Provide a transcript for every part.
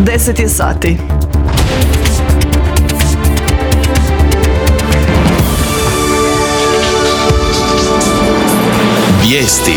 10 je sati. Vijesti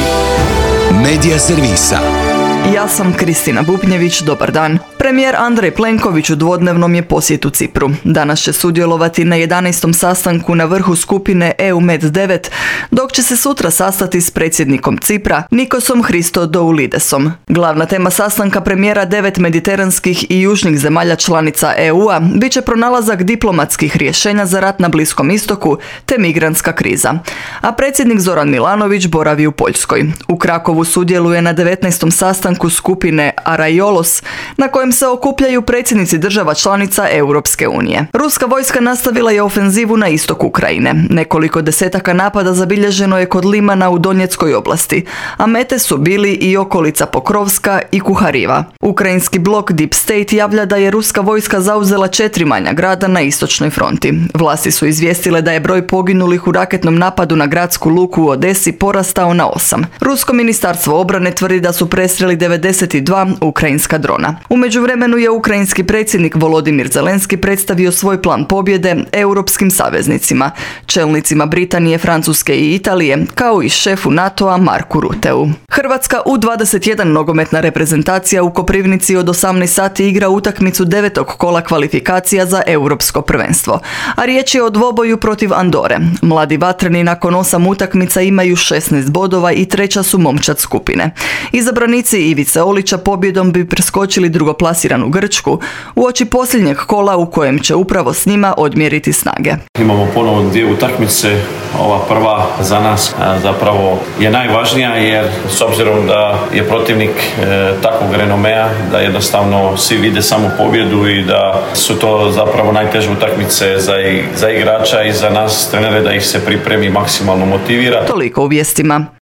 Medija servisa. Ja sam Kristina Bubnjević, dobar dan. Premijer Andrej Plenković u dvodnevnom je posjetu Cipru. Danas će sudjelovati na 11. sastanku na vrhu skupine EU-Med9, dok će se sutra sastati s predsjednikom Cipra, Nikosom Christodoulidesom. Glavna tema sastanka premijera 9 mediteranskih i južnih zemalja članica EU-a bit će pronalazak diplomatskih rješenja za rat na Bliskom istoku te migrantska kriza. A predsjednik Zoran Milanović boravi u Poljskoj. U Krakovu sudjeluje na 19. sastanku skupine Araiolos, na kojem se okupljaju predsjednici država članica Europske unije. Ruska vojska nastavila je ofenzivu na istok Ukrajine. Nekoliko desetaka napada zabilježeno je kod Limana u Donjeckoj oblasti, a mete su bili i okolica Pokrovska i Kuhariva. Ukrajinski blok Deep State javlja da je ruska vojska zauzela 4 manja grada na istočnoj fronti. Vlasti su izvijestile da je broj poginulih u raketnom napadu na gradsku luku u Odesi porastao na 8. Rusko ministarstvo obrane tvrdi da su presreli 92 ukrajinska drona. U međuvremenu je ukrajinski predsjednik Volodimir Zelenski predstavio svoj plan pobjede europskim saveznicima, čelnicima Britanije, Francuske i Italije, kao i šefu NATO-a Marku Ruteu. Hrvatska U21 nogometna reprezentacija u Koprivnici od 18 sati igra utakmicu 9. kola kvalifikacija za europsko prvenstvo, a riječ je o dvoboju protiv Andore. Mladi vatreni nakon 8 utakmica imaju 16 bodova i treća su momčad skupine. Izabranici Ivice Olića pobjedom bi preskočili drugoplasiranu Grčku uoči posljednjeg kola u kojem će upravo s njima odmjeriti snage. Imamo ponovo 2 utakmice, ova prva za nas zapravo je najvažnija jer s obzirom da je protivnik takvog renomea, da jednostavno svi vide samo pobjedu i da su to zapravo najteže utakmice za igrača i za nas trenere da ih se pripremi, maksimalno motivira. Toliko u vijestima.